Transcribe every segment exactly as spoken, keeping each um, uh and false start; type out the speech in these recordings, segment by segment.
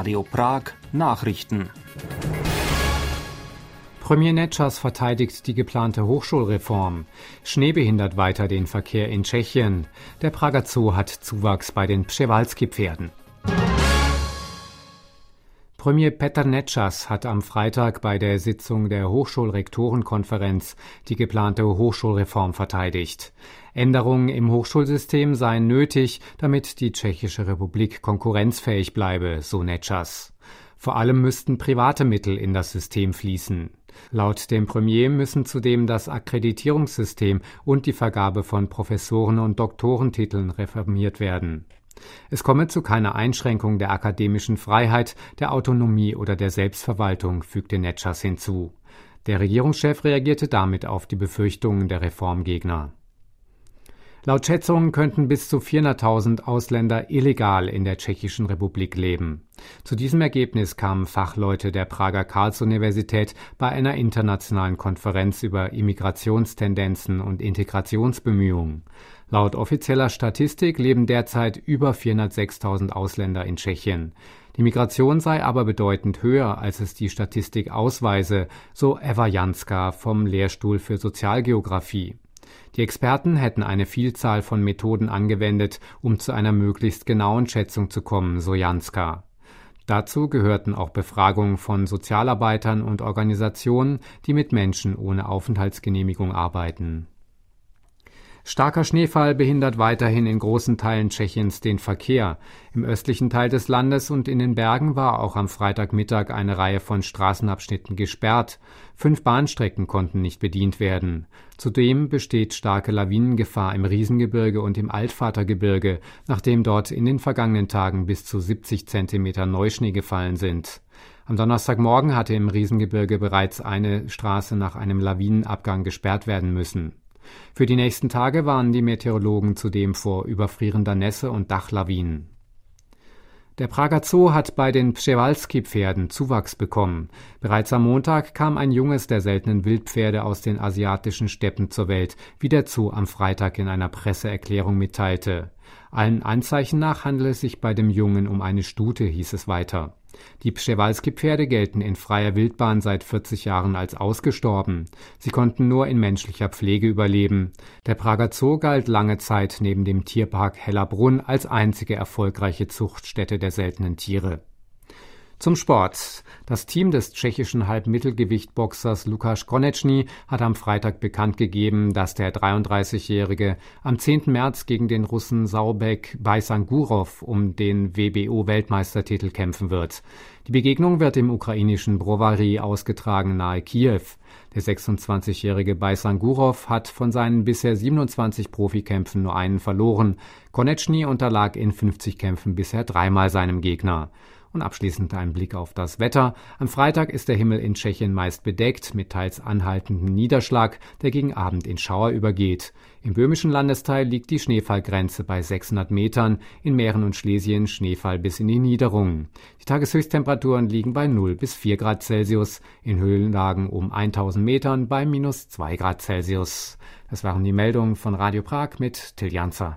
Radio Prag Nachrichten. Premier Nečas verteidigt die geplante Hochschulreform. Schnee behindert weiter den Verkehr in Tschechien. Der Prager Zoo hat Zuwachs bei den Przewalski-Pferden. Premier Petr Nečas hat am Freitag bei der Sitzung der Hochschulrektorenkonferenz die geplante Hochschulreform verteidigt. Änderungen im Hochschulsystem seien nötig, damit die Tschechische Republik konkurrenzfähig bleibe, so Nečas. Vor allem müssten private Mittel in das System fließen. Laut dem Premier müssen zudem das Akkreditierungssystem und die Vergabe von Professoren- und Doktorentiteln reformiert werden. Es komme zu keiner Einschränkung der akademischen Freiheit, der Autonomie oder der Selbstverwaltung, fügte Nečas hinzu. Der Regierungschef reagierte damit auf die Befürchtungen der Reformgegner. Laut Schätzungen könnten bis zu vierhunderttausend Ausländer illegal in der Tschechischen Republik leben. Zu diesem Ergebnis kamen Fachleute der Prager Karls-Universität bei einer internationalen Konferenz über Immigrationstendenzen und Integrationsbemühungen. Laut offizieller Statistik leben derzeit über vierhundertsechstausend Ausländer in Tschechien. Die Migration sei aber bedeutend höher, als es die Statistik ausweise, so Eva Janska vom Lehrstuhl für Sozialgeographie. Die Experten hätten eine Vielzahl von Methoden angewendet, um zu einer möglichst genauen Schätzung zu kommen, so Janska. Dazu gehörten auch Befragungen von Sozialarbeitern und Organisationen, die mit Menschen ohne Aufenthaltsgenehmigung arbeiten. Starker Schneefall behindert weiterhin in großen Teilen Tschechiens den Verkehr. Im östlichen Teil des Landes und in den Bergen war auch am Freitagmittag eine Reihe von Straßenabschnitten gesperrt. Fünf Bahnstrecken konnten nicht bedient werden. Zudem besteht starke Lawinengefahr im Riesengebirge und im Altvatergebirge, nachdem dort in den vergangenen Tagen bis zu siebzig Zentimeter Neuschnee gefallen sind. Am Donnerstagmorgen hatte im Riesengebirge bereits eine Straße nach einem Lawinenabgang gesperrt werden müssen. Für die nächsten Tage warnen die Meteorologen zudem vor überfrierender Nässe und Dachlawinen. Der Prager Zoo hat bei den Przewalski-Pferden Zuwachs bekommen. Bereits am Montag kam ein Junges der seltenen Wildpferde aus den asiatischen Steppen zur Welt, wie der Zoo am Freitag in einer Presseerklärung mitteilte. Allen Anzeichen nach handelt es sich bei dem Jungen um eine Stute, hieß es weiter. Die Przewalski-Pferde gelten in freier Wildbahn seit vierzig Jahren als ausgestorben. Sie konnten nur in menschlicher Pflege überleben. Der Prager Zoo galt lange Zeit neben dem Tierpark Hellerbrunn als einzige erfolgreiche Zuchtstätte der seltenen Tiere. Zum Sport. Das Team des tschechischen Halbmittelgewichtboxers Lukáš Konečný hat am Freitag bekannt gegeben, dass der dreiunddreißigjährige am zehnten März gegen den Russen Saurbek Bajsangurov um den W B O-Weltmeistertitel kämpfen wird. Die Begegnung wird im ukrainischen Brovary ausgetragen nahe Kiew. Der sechsundzwanzigjährige Bajsangurov hat von seinen bisher siebenundzwanzig Profikämpfen nur einen verloren. Konečný unterlag in fünfzig Kämpfen bisher dreimal seinem Gegner. Und abschließend ein Blick auf das Wetter. Am Freitag ist der Himmel in Tschechien meist bedeckt, mit teils anhaltendem Niederschlag, der gegen Abend in Schauer übergeht. Im böhmischen Landesteil liegt die Schneefallgrenze bei sechshundert Metern, in Mähren und Schlesien Schneefall bis in die Niederungen. Die Tageshöchsttemperaturen liegen bei null bis vier Grad Celsius, in Höhenlagen um tausend Metern bei minus zwei Grad Celsius. Das waren die Meldungen von Radio Prag mit Till Janzer.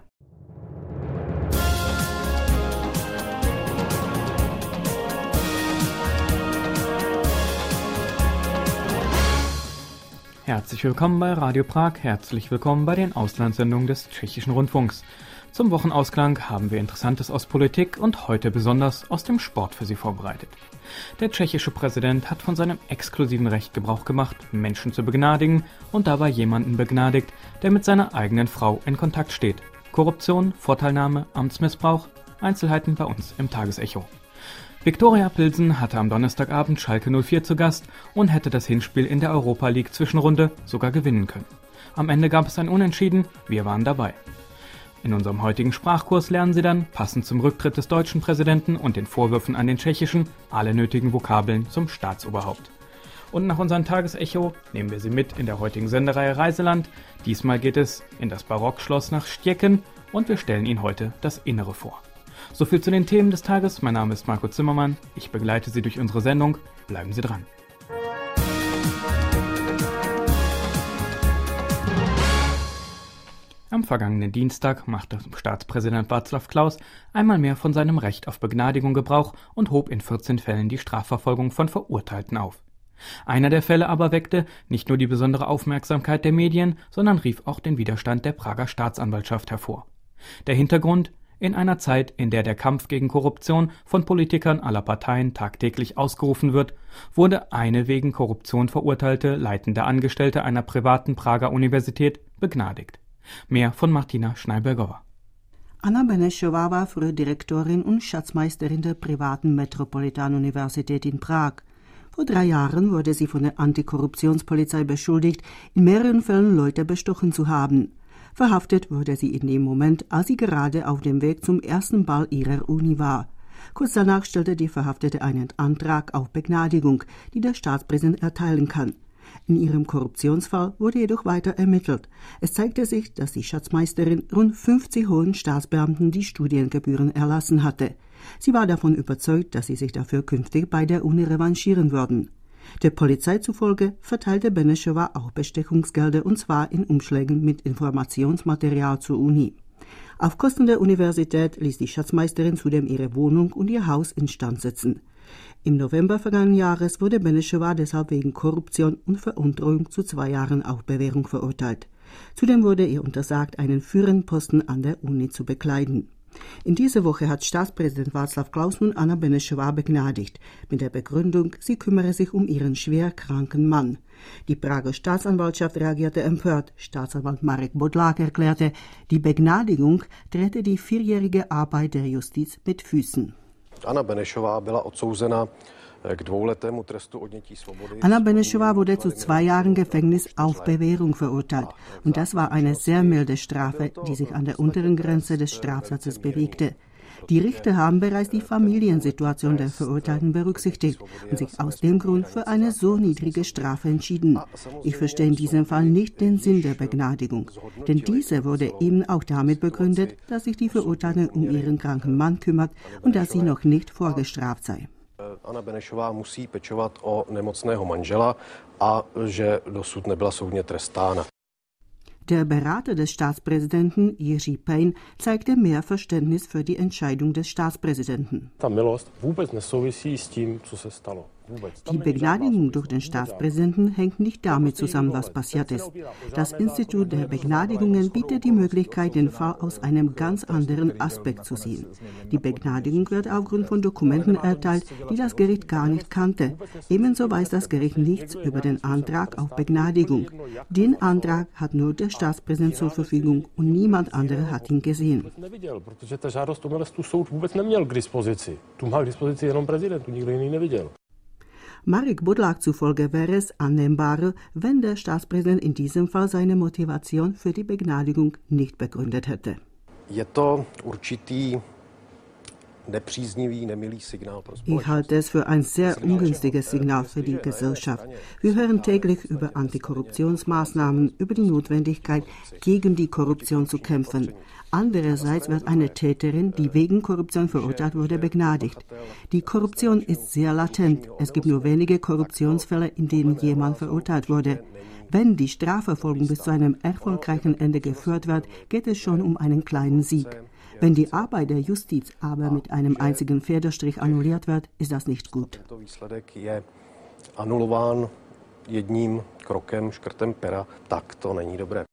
Herzlich willkommen bei Radio Prag, herzlich willkommen bei den Auslandssendungen des Tschechischen Rundfunks. Zum Wochenausklang haben wir Interessantes aus Politik und heute besonders aus dem Sport für Sie vorbereitet. Der tschechische Präsident hat von seinem exklusiven Recht Gebrauch gemacht, Menschen zu begnadigen und dabei jemanden begnadigt, der mit seiner eigenen Frau in Kontakt steht. Korruption, Vorteilnahme, Amtsmissbrauch, Einzelheiten bei uns im Tagesecho. Viktoria Pilsen hatte am Donnerstagabend Schalke null vier zu Gast und hätte das Hinspiel in der Europa League Zwischenrunde sogar gewinnen können. Am Ende gab es ein Unentschieden, wir waren dabei. In unserem heutigen Sprachkurs lernen Sie dann, passend zum Rücktritt des deutschen Präsidenten und den Vorwürfen an den tschechischen, alle nötigen Vokabeln zum Staatsoberhaupt. Und nach unserem Tagesecho nehmen wir Sie mit in der heutigen Sendereihe Reiseland. Diesmal geht es in das Barockschloss nach Stjecken und wir stellen Ihnen heute das Innere vor. So viel zu den Themen des Tages. Mein Name ist Marco Zimmermann. Ich begleite Sie durch unsere Sendung. Bleiben Sie dran. Am Am vergangenen Dienstag machte Staatspräsident Václav Klaus einmal mehr von seinem Recht auf Begnadigung Gebrauch und hob in vierzehn Fällen die Strafverfolgung von Verurteilten auf. Einer der Fälle aber weckte nicht nur die besondere Aufmerksamkeit der Medien, sondern rief auch den Widerstand der Prager Staatsanwaltschaft hervor. Der Hintergrund: In einer Zeit, in der der Kampf gegen Korruption von Politikern aller Parteien tagtäglich ausgerufen wird, wurde eine wegen Korruption verurteilte leitende Angestellte einer privaten Prager Universität begnadigt. Mehr von Martina Schneiberger. Anna Benešová war früher Direktorin und Schatzmeisterin der privaten Metropolitan-Universität in Prag. Vor drei Jahren wurde sie von der Antikorruptionspolizei beschuldigt, in mehreren Fällen Leute bestochen zu haben. Verhaftet wurde sie in dem Moment, als sie gerade auf dem Weg zum ersten Ball ihrer Uni war. Kurz danach stellte die Verhaftete einen Antrag auf Begnadigung, die der Staatspräsident erteilen kann. In ihrem Korruptionsfall wurde jedoch weiter ermittelt. Es zeigte sich, dass die Schatzmeisterin rund fünfzig hohen Staatsbeamten die Studiengebühren erlassen hatte. Sie war davon überzeugt, dass sie sich dafür künftig bei der Uni revanchieren würden. Der Polizei zufolge verteilte Benešová auch Bestechungsgelder, und zwar in Umschlägen mit Informationsmaterial zur Uni. Auf Kosten der Universität ließ die Schatzmeisterin zudem ihre Wohnung und ihr Haus instand setzen. Im November vergangenen Jahres wurde Benešová deshalb wegen Korruption und Veruntreuen zu zwei Jahren auf Bewährung verurteilt. Zudem wurde ihr untersagt, einen führenden Posten an der Uni zu bekleiden. In dieser Woche hat Staatspräsident Václav Klaus nun Anna Benešová begnadigt, mit der Begründung, sie kümmere sich um ihren schwer kranken Mann. Die Prager Staatsanwaltschaft reagierte empört. Staatsanwalt Marek Bodlák erklärte, die Begnadigung trete die vierjährige Arbeit der Justiz mit Füßen. Anna Benešová byla odsouzena k dvouletému trestu odnětí svobody. Anna Benešová wurde zu zwei Jahren Gefängnis auf Bewährung verurteilt. Und das war eine sehr milde Strafe, die sich an der unteren Grenze des Strafsatzes bewegte. Die Richter haben bereits die Familiensituation der Verurteilten berücksichtigt und sich aus dem Grund für eine so niedrige Strafe entschieden. Ich verstehe in diesem Fall nicht den Sinn der Begnadigung, denn diese wurde eben auch damit begründet, dass sich die Verurteilte um ihren kranken Mann kümmert und dass sie noch nicht vorgestraft sei. Anna Benešová musí pečovat o nemocného manžela a že dosud nebyla soudně trestána. Der Berater des Staatspräsidenten, Jiří Pejn, zeigte mehr Verständnis für die Entscheidung des Staatspräsidenten. Die Begnadigung durch den Staatspräsidenten hängt nicht damit zusammen, was passiert ist. Das Institut der Begnadigungen bietet die Möglichkeit, den Fall aus einem ganz anderen Aspekt zu sehen. Die Begnadigung wird aufgrund von Dokumenten erteilt, die das Gericht gar nicht kannte. Ebenso weiß das Gericht nichts über den Antrag auf Begnadigung. Den Antrag hat nur der Staatspräsident zur Verfügung und niemand andere hat ihn gesehen. Marek Bodlák zufolge wäre es annehmbarer, wenn der Staatspräsident in diesem Fall seine Motivation für die Begnadigung nicht begründet hätte. Ich halte es für ein sehr ungünstiges Signal für die Gesellschaft. Wir hören täglich über Antikorruptionsmaßnahmen, über die Notwendigkeit, gegen die Korruption zu kämpfen. Andererseits wird eine Täterin, die wegen Korruption verurteilt wurde, begnadigt. Die Korruption ist sehr latent. Es gibt nur wenige Korruptionsfälle, in denen jemand verurteilt wurde. Wenn die Strafverfolgung bis zu einem erfolgreichen Ende geführt wird, geht es schon um einen kleinen Sieg. Wenn die Arbeit der Justiz aber mit einem einzigen Federstrich annulliert wird, ist das nicht gut. Anulován jedním krokem, škrtem pera, tak to není dobré.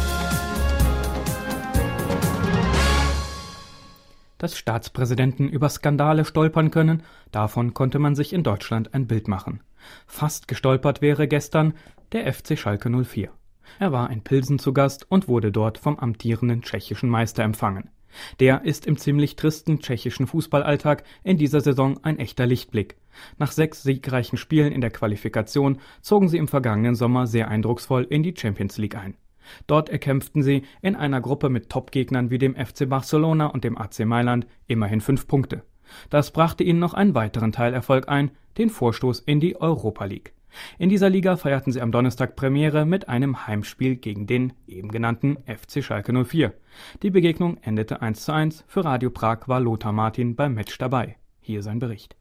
Dass Staatspräsidenten über Skandale stolpern können, davon konnte man sich in Deutschland ein Bild machen. Fast gestolpert wäre gestern der F C Schalke null vier. Er war in Pilsen zu Gast und wurde dort vom amtierenden tschechischen Meister empfangen. Der ist im ziemlich tristen tschechischen Fußballalltag in dieser Saison ein echter Lichtblick. Nach sechs siegreichen Spielen in der Qualifikation zogen sie im vergangenen Sommer sehr eindrucksvoll in die Champions League ein. Dort erkämpften sie in einer Gruppe mit Top-Gegnern wie dem F C Barcelona und dem A C Mailand immerhin fünf Punkte. Das brachte ihnen noch einen weiteren Teilerfolg ein, den Vorstoß in die Europa League. In dieser Liga feierten sie am Donnerstag Premiere mit einem Heimspiel gegen den eben genannten F C Schalke null vier. Die Begegnung endete eins zu eins. Für Radio Prag war Lothar Martin beim Match dabei. Hier sein Bericht.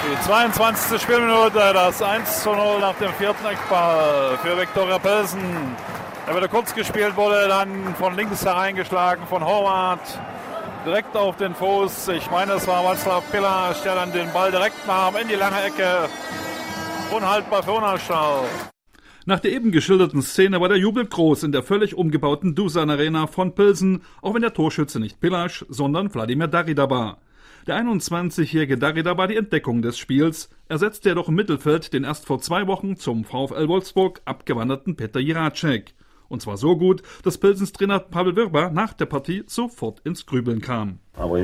Die zweiundzwanzigste Spielminute, das eins zu null nach dem vierten Eckball für Viktoria Pilsen. Der wieder kurz gespielt wurde, dann von links hereingeschlagen von Horvath. Direkt auf den Fuß. Ich meine, es war Václav Piláš, der dann den Ball direkt nahm in die lange Ecke. Unhaltbar für Unalschau. Nach der eben geschilderten Szene war der Jubel groß in der völlig umgebauten Dusan Arena von Pilsen, auch wenn der Torschütze nicht Piláš, sondern Vladimir Darida war. Der einundzwanzigjährige Darida war die Entdeckung des Spiels, ersetzte jedoch im Mittelfeld den erst vor zwei Wochen zum VfL Wolfsburg abgewanderten Petr Jiráček. Und zwar so gut, dass Pilsens Trainer Pavel Vrba nach der Partie sofort ins Grübeln kam.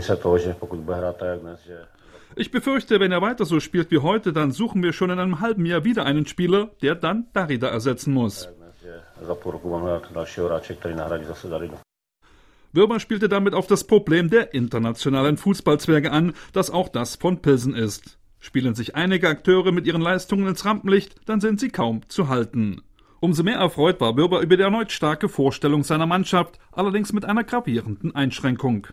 Ich befürchte, wenn er weiter so spielt wie heute, dann suchen wir schon in einem halben Jahr wieder einen Spieler, der dann Darida ersetzen muss. Vrba spielte damit auf das Problem der internationalen Fußballzwerge an, das auch das von Pilsen ist. Spielen sich einige Akteure mit ihren Leistungen ins Rampenlicht, dann sind sie kaum zu halten. Umso mehr erfreut war Vrba über die erneut starke Vorstellung seiner Mannschaft, allerdings mit einer gravierenden Einschränkung.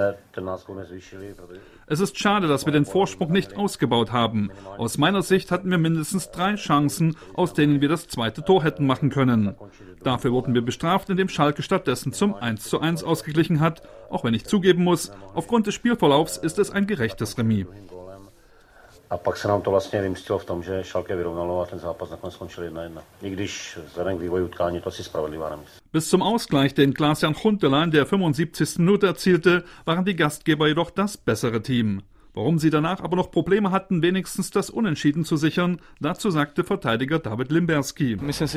Es ist schade, dass wir den Vorsprung nicht ausgebaut haben. Aus meiner Sicht hatten wir mindestens drei Chancen, aus denen wir das zweite Tor hätten machen können. Dafür wurden wir bestraft, indem Schalke stattdessen zum eins zu eins ausgeglichen hat, auch wenn ich zugeben muss, aufgrund des Spielverlaufs ist es ein gerechtes Remis. A pak se nám to vlastně vymstilo v tom, že Schalke vyrovnalo a ten zápas nakonec skončil jedna jedna. I když vzhledem k vývoji utkání to asi spravedlivá nemyslím. Bis zum Ausgleich, den Klaas-Jan Huntelaar in der fünfundsiebzigsten Minute erzielte, waren die Gastgeber jedoch das bessere Team. Warum sie danach aber noch Probleme hatten, wenigstens das Unentschieden zu sichern, dazu sagte Verteidiger David Limberský.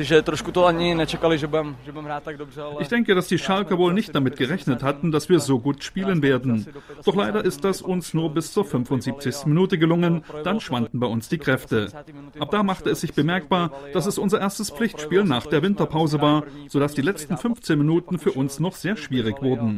Ich denke, dass die Schalker wohl nicht damit gerechnet hatten, dass wir so gut spielen werden. Doch leider ist das uns nur bis zur fünfundsiebzigsten Minute gelungen, dann schwanden bei uns die Kräfte. Ab da machte es sich bemerkbar, dass es unser erstes Pflichtspiel nach der Winterpause war, sodass die letzten fünfzehn Minuten für uns noch sehr schwierig wurden.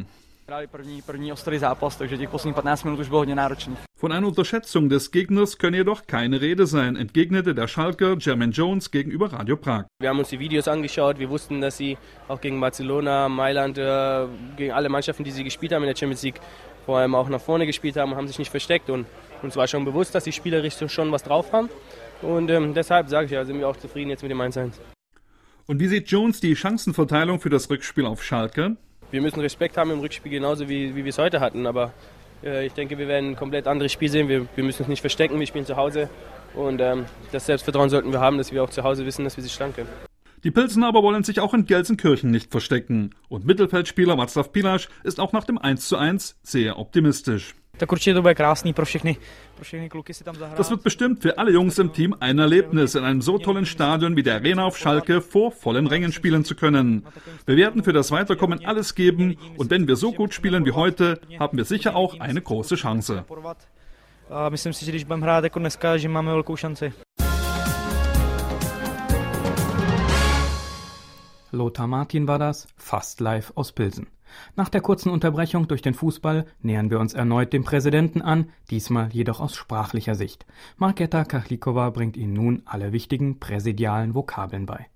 Von einer Unterschätzung des Gegners könne jedoch keine Rede sein, entgegnete der Schalker Jermaine Jones gegenüber Radio Prag. Wir haben uns die Videos angeschaut, wir wussten, dass sie auch gegen Barcelona, Mailand, äh, gegen alle Mannschaften, die sie gespielt haben in der Champions League, vor allem auch nach vorne gespielt haben und haben sich nicht versteckt. Und uns war schon bewusst, dass die spielerisch schon was drauf haben. Und ähm, deshalb sage ich ja, sind wir auch zufrieden jetzt mit dem eins zu eins. Und wie sieht Jones die Chancenverteilung für das Rückspiel auf Schalke? Wir müssen Respekt haben im Rückspiel, genauso wie, wie wir es heute hatten. Aber äh, ich denke, wir werden ein komplett anderes Spiel sehen. Wir, wir müssen uns nicht verstecken, wir spielen zu Hause. Und ähm, das Selbstvertrauen sollten wir haben, dass wir auch zu Hause wissen, dass wir sie schlagen können. Die Pilsen aber wollen sich auch in Gelsenkirchen nicht verstecken. Und Mittelfeldspieler Václav Piláš ist auch nach dem eins zu eins sehr optimistisch. Das wird bestimmt für alle Jungs im Team ein Erlebnis, in einem so tollen Stadion wie der Arena auf Schalke vor vollen Rängen spielen zu können. Wir werden für das Weiterkommen alles geben und wenn wir so gut spielen wie heute, haben wir sicher auch eine große Chance. Lothar Martin war das, fast live aus Pilsen. Nach der kurzen Unterbrechung durch den Fußball nähern wir uns erneut dem Präsidenten an, diesmal jedoch aus sprachlicher Sicht. Markéta Kachlíková bringt Ihnen nun alle wichtigen präsidialen Vokabeln bei.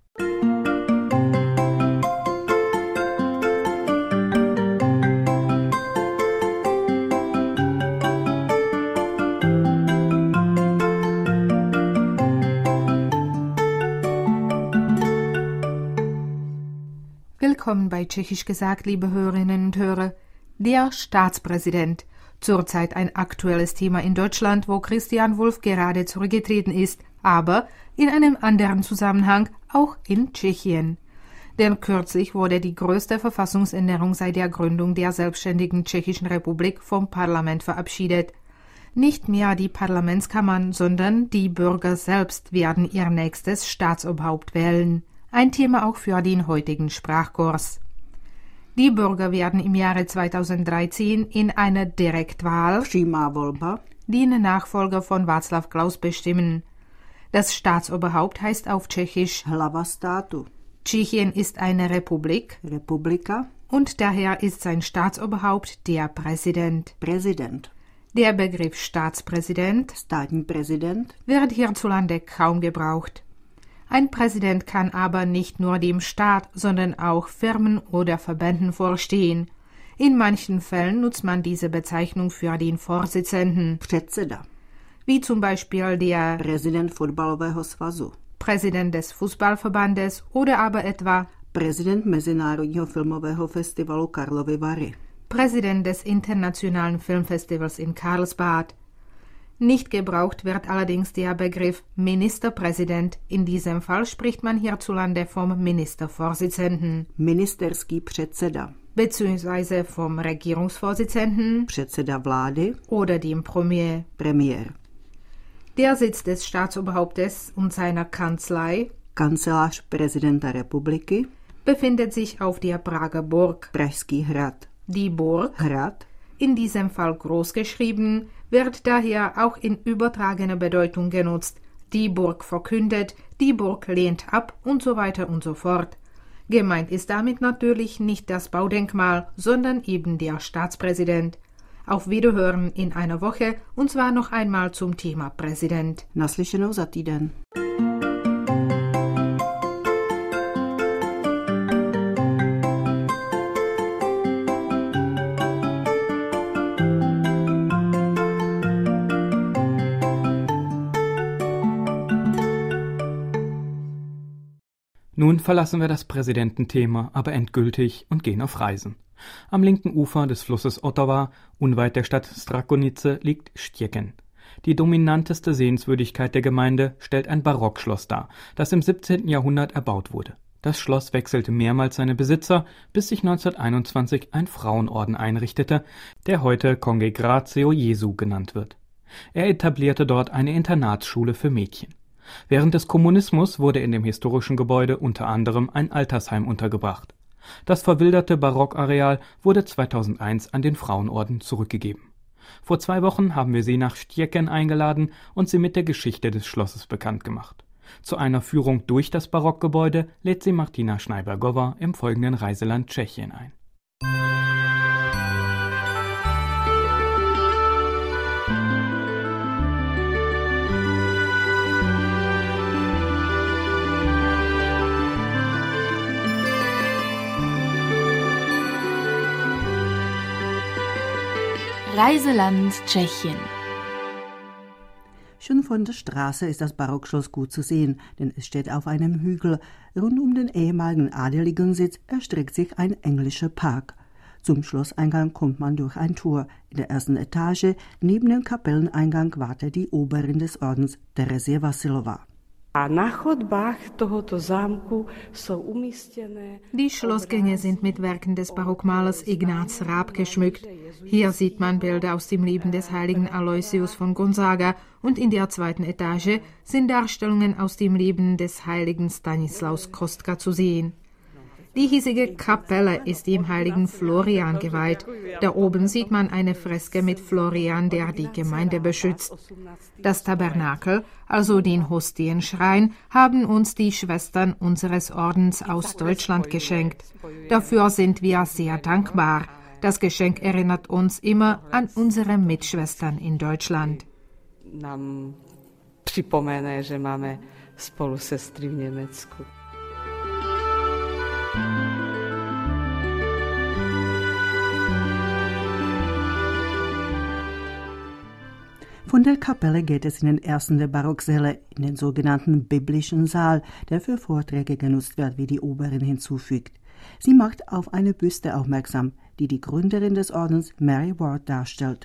Willkommen bei Tschechisch gesagt, liebe Hörerinnen und Hörer. Der Staatspräsident. Zurzeit ein aktuelles Thema in Deutschland, wo Christian Wulff gerade zurückgetreten ist, aber in einem anderen Zusammenhang auch in Tschechien. Denn kürzlich wurde die größte Verfassungsänderung seit der Gründung der selbstständigen Tschechischen Republik vom Parlament verabschiedet. Nicht mehr die Parlamentskammern, sondern die Bürger selbst werden ihr nächstes Staatsoberhaupt wählen. Ein Thema auch für den heutigen Sprachkurs. Die Bürger werden im Jahre zweitausenddreizehn in einer Direktwahl den Nachfolger von Václav Klaus bestimmen. Das Staatsoberhaupt heißt auf Tschechisch Hlava státu. Tschechien ist eine Republik Republika und daher ist sein Staatsoberhaupt der Präsident. Präsident. Der Begriff Staatspräsident Státní-Präsident wird hierzulande kaum gebraucht. Ein Präsident kann aber nicht nur dem Staat, sondern auch Firmen oder Verbänden vorstehen. In manchen Fällen nutzt man diese Bezeichnung für den Vorsitzenden. Předseda. wie zum Beispiel der Präsident Fotbalového svazu, Präsident des Fußballverbandes oder aber etwa Präsident Mezinárodního filmového festivalu Karlovy Vary, Präsident des Internationalen Filmfestivals in Karlsbad. Nicht gebraucht wird allerdings der Begriff Ministerpräsident. In diesem Fall spricht man hierzulande vom Ministervorsitzenden. Ministerský předseda, beziehungsweise vom Regierungsvorsitzenden, předseda vlády oder dem Premier. Premiér. Der Sitz des Staatsoberhauptes und seiner Kanzlei, Kancelář prezidenta republiky, befindet sich auf der Prager Burg. Pražský hrad. Die Burg, Hrad, in diesem Fall groß geschrieben, wird daher auch in übertragener Bedeutung genutzt. Die Burg verkündet, die Burg lehnt ab und so weiter und so fort. Gemeint ist damit natürlich nicht das Baudenkmal, sondern eben der Staatspräsident. Auf Wiederhören in einer Woche und zwar noch einmal zum Thema Präsident. Naslyšenou za týden. Nun verlassen wir das Präsidententhema aber endgültig und gehen auf Reisen. Am linken Ufer des Flusses Ottawa, unweit der Stadt Strakonice, liegt Štěkín. Die dominanteste Sehenswürdigkeit der Gemeinde stellt ein Barockschloss dar, das im siebzehnten Jahrhundert erbaut wurde. Das Schloss wechselte mehrmals seine Besitzer, bis sich neunzehnhunderteinundzwanzig ein Frauenorden einrichtete, der heute Congregatio Jesu genannt wird. Er etablierte dort eine Internatsschule für Mädchen. Während des Kommunismus wurde in dem historischen Gebäude unter anderem ein Altersheim untergebracht. Das verwilderte Barockareal wurde zweitausendeins an den Frauenorden zurückgegeben. Vor zwei Wochen haben wir Sie nach Štěkín eingeladen und Sie mit der Geschichte des Schlosses bekannt gemacht. Zu einer Führung durch das Barockgebäude lädt Sie Martina Schneibergova im folgenden Reiseland Tschechien ein. Reiseland Tschechien. Schon von der Straße ist das Barockschloss gut zu sehen, denn es steht auf einem Hügel. Rund um den ehemaligen Adeligensitz erstreckt sich ein englischer Park. Zum Schlosseingang kommt man durch ein Tor. In der ersten Etage, neben dem Kapelleneingang, wartet die Oberin des Ordens, Terezie Vasilova. Die Schlossgänge sind mit Werken des Barockmalers Ignaz Raab geschmückt. Hier sieht man Bilder aus dem Leben des heiligen Aloysius von Gonzaga und in der zweiten Etage sind Darstellungen aus dem Leben des heiligen Stanislaus Kostka zu sehen. Die hiesige Kapelle ist dem heiligen Florian geweiht. Da oben sieht man eine Freske mit Florian, der die Gemeinde beschützt. Das Tabernakel, also den Hostienschrein, haben uns die Schwestern unseres Ordens aus Deutschland geschenkt. Dafür sind wir sehr dankbar. Das Geschenk erinnert uns immer an unsere Mitschwestern in Deutschland. Nam připomene, že máme spolusestry v Německu. Von der Kapelle geht es in den ersten der Barocksäle, in den sogenannten biblischen Saal, der für Vorträge genutzt wird, wie die Oberin hinzufügt. Sie macht auf eine Büste aufmerksam, die die Gründerin des Ordens Mary Ward darstellt.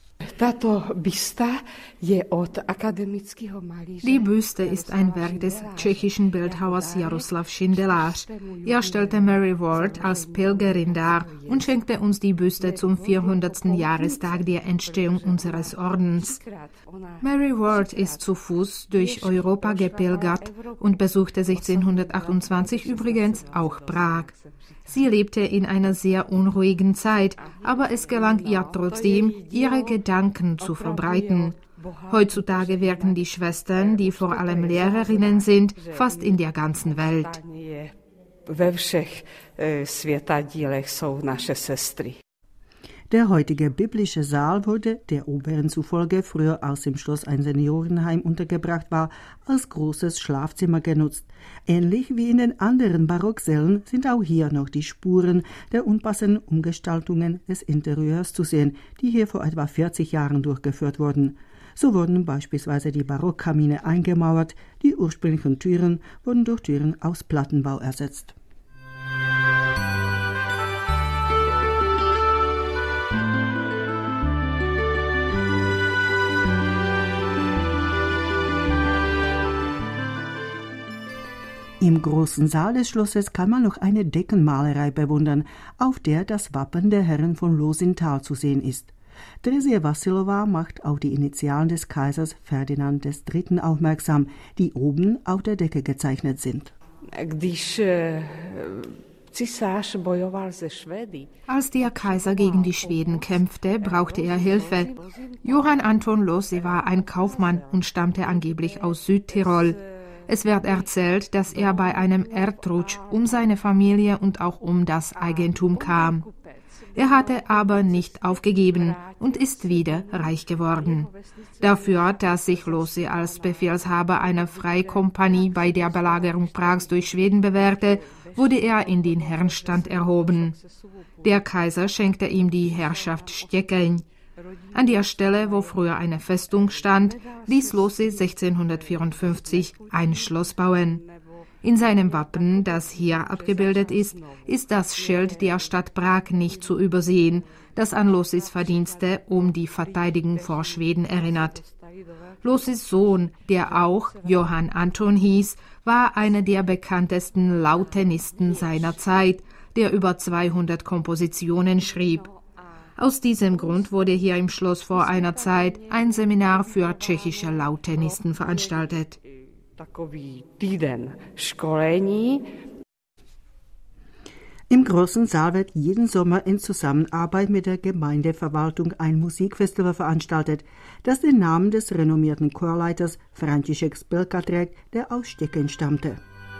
Die Büste ist ein Werk des tschechischen Bildhauers Jaroslav Šindelář. Er stellte Mary Ward als Pilgerin dar und schenkte uns die Büste zum vierhundertsten Jahrestag der Entstehung unseres Ordens. Mary Ward ist zu Fuß durch Europa gepilgert und besuchte sechzehnhundertachtundzwanzig übrigens auch Prag. Sie lebte in einer sehr unruhigen Zeit, aber es gelang ihr trotzdem, ihre Gedanken zu verbreiten. Heutzutage wirken die Schwestern, die vor allem Lehrerinnen sind, fast in der ganzen Welt. Der heutige biblische Saal wurde, der Oberin zufolge früher aus dem Schloss ein Seniorenheim untergebracht war, als großes Schlafzimmer genutzt. Ähnlich wie in den anderen Barocksälen sind auch hier noch die Spuren der unpassenden Umgestaltungen des Interieurs zu sehen, die hier vor etwa vierzig Jahren durchgeführt wurden. So wurden beispielsweise die Barockkamine eingemauert, die ursprünglichen Türen wurden durch Türen aus Plattenbau ersetzt. Im großen Saal des Schlosses kann man noch eine Deckenmalerei bewundern, auf der das Wappen der Herren von Losintal zu sehen ist. Teresia Vasilova macht auf die Initialen des Kaisers Ferdinand der Dritte aufmerksam, die oben auf der Decke gezeichnet sind. Als der Kaiser gegen die Schweden kämpfte, brauchte er Hilfe. Johann Anton Lossy war ein Kaufmann und stammte angeblich aus Südtirol. Es wird erzählt, dass er bei einem Erdrutsch um seine Familie und auch um das Eigentum kam. Er hatte aber nicht aufgegeben und ist wieder reich geworden. Dafür, dass sich Lossy als Befehlshaber einer Freikompanie bei der Belagerung Prags durch Schweden bewährte, wurde er in den Herrenstand erhoben. Der Kaiser schenkte ihm die Herrschaft Stettin. An der Stelle, wo früher eine Festung stand, ließ Lossy sechzehnhundertvierundfünfzig ein Schloss bauen. In seinem Wappen, das hier abgebildet ist, ist das Schild der Stadt Prag nicht zu übersehen, das an Lossys Verdienste um die Verteidigung vor Schweden erinnert. Lossys Sohn, der auch Johann Anton hieß, war einer der bekanntesten Lautenisten seiner Zeit, der über zweihundert Kompositionen schrieb. Aus diesem Grund wurde hier im Schloss vor einer Zeit ein Seminar für tschechische Lautenisten veranstaltet. Im großen Saal wird jeden Sommer in Zusammenarbeit mit der Gemeindeverwaltung ein Musikfestival veranstaltet, das den Namen des renommierten Chorleiters František Spilka trägt, der aus Stettin stammte.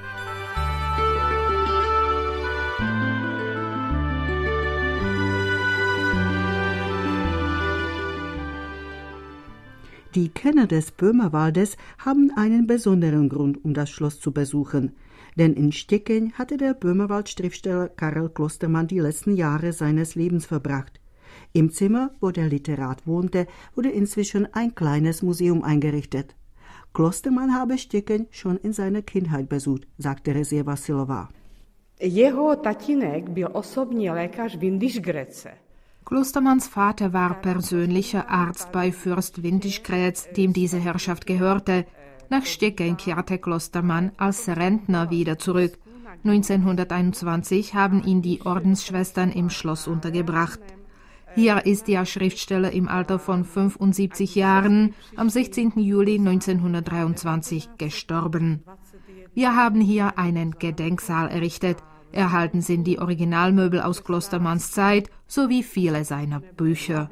Die Kenner des Böhmerwaldes haben einen besonderen Grund, um das Schloss zu besuchen. Denn in Stettin hatte der Böhmerwald-Schriftsteller Karel Klostermann die letzten Jahre seines Lebens verbracht. Im Zimmer, wo der Literat wohnte, wurde inzwischen ein kleines Museum eingerichtet. Klostermann habe Stettin schon in seiner Kindheit besucht, sagt Teresia Vasilova. Jeho tatínek byl osobní lékař v Windischgreze. Klostermanns Vater war persönlicher Arzt bei Fürst Windischgrätz, dem diese Herrschaft gehörte. Nach Stettin kehrte Klostermann als Rentner wieder zurück. neunzehnhunderteinundzwanzig haben ihn die Ordensschwestern im Schloss untergebracht. Hier ist der Schriftsteller im Alter von fünfundsiebzig Jahren am sechzehnten Juli neunzehnhundertdreiundzwanzig gestorben. Wir haben hier einen Gedenksaal errichtet. Erhalten sind die Originalmöbel aus Klostermanns Zeit sowie viele seiner Bücher.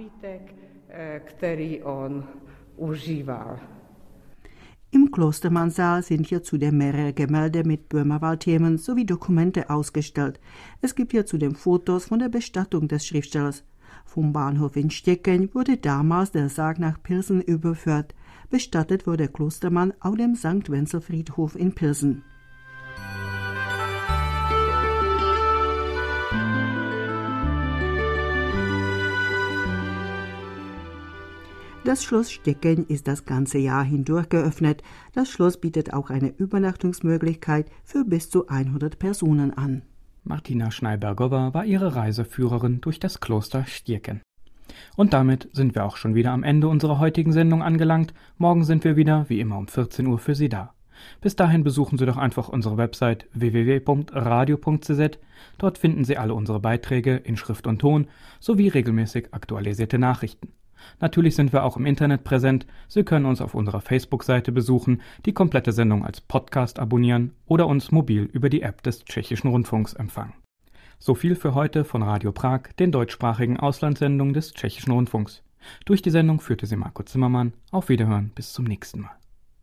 Im Klostermannssaal sind hier zudem mehrere Gemälde mit Böhmerwald-Themen sowie Dokumente ausgestellt. Es gibt hier zudem Fotos von der Bestattung des Schriftstellers. Vom Bahnhof in Stettin wurde damals der Sarg nach Pilsen überführt. Bestattet wurde Klostermann auf dem Sankt Wenzel-Friedhof in Pilsen. Das Schloss Stettin ist das ganze Jahr hindurch geöffnet. Das Schloss bietet auch eine Übernachtungsmöglichkeit für bis zu hundert Personen an. Martina Schneibergowa war ihre Reiseführerin durch das Kloster Stettin. Und damit sind wir auch schon wieder am Ende unserer heutigen Sendung angelangt. Morgen sind wir wieder, wie immer, um vierzehn Uhr für Sie da. Bis dahin besuchen Sie doch einfach unsere Website w w w punkt radio punkt c z. Dort finden Sie alle unsere Beiträge in Schrift und Ton sowie regelmäßig aktualisierte Nachrichten. Natürlich sind wir auch im Internet präsent. Sie können uns auf unserer Facebook-Seite besuchen, die komplette Sendung als Podcast abonnieren oder uns mobil über die App des Tschechischen Rundfunks empfangen. So viel für heute von Radio Prag, den deutschsprachigen Auslandssendungen des Tschechischen Rundfunks. Durch die Sendung führte sie Marco Zimmermann. Auf Wiederhören, bis zum nächsten Mal.